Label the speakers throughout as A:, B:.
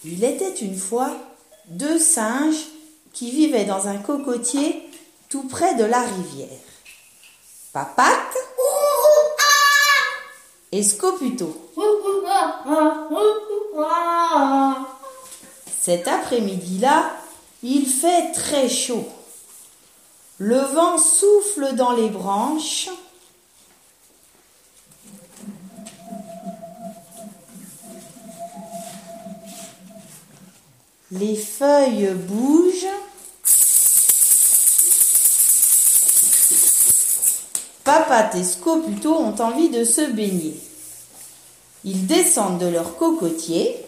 A: Il était une fois deux singes qui vivaient dans un cocotier tout près de la rivière. Papate et Scoputo. Cet après-midi-là, il fait très chaud. Le vent souffle dans les branches. Les feuilles bougent. Papate et Scoputo ont envie de se baigner. Ils descendent de leur cocotier.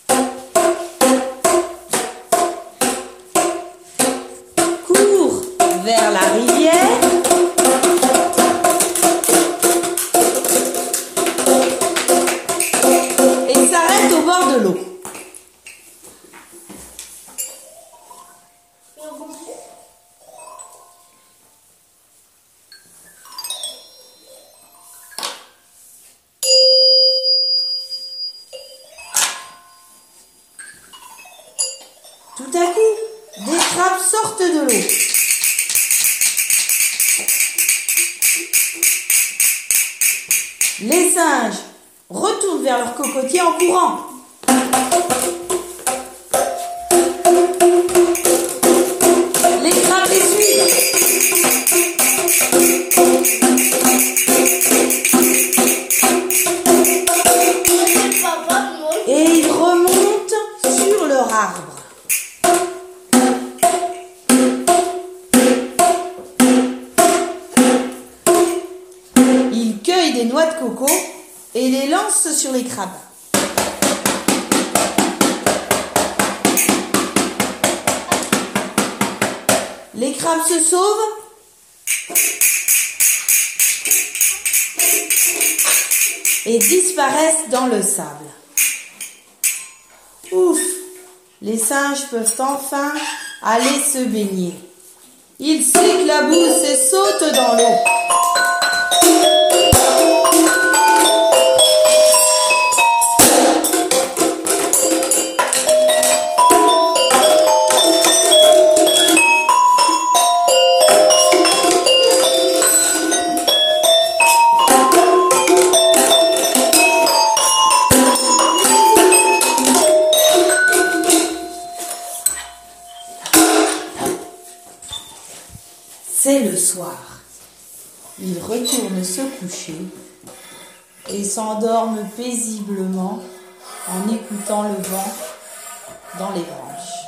A: Courent vers la rivière. Et s'arrêtent au bord de l'eau. Tout à coup, des crabes sortent de l'eau. Les singes retournent vers leur cocotier en courant. Les crabes les suivent. Et ils remontent sur leur arbre. Ils cueillent des noix de coco et les lancent sur les crabes. Les crabes se sauvent et disparaissent dans le sable. Ouf! Les singes peuvent enfin aller se baigner. Ils s'éclaboussent et sautent dans l'eau. C'est le soir. Ils retournent se coucher et s'endorment paisiblement en écoutant le vent dans les branches.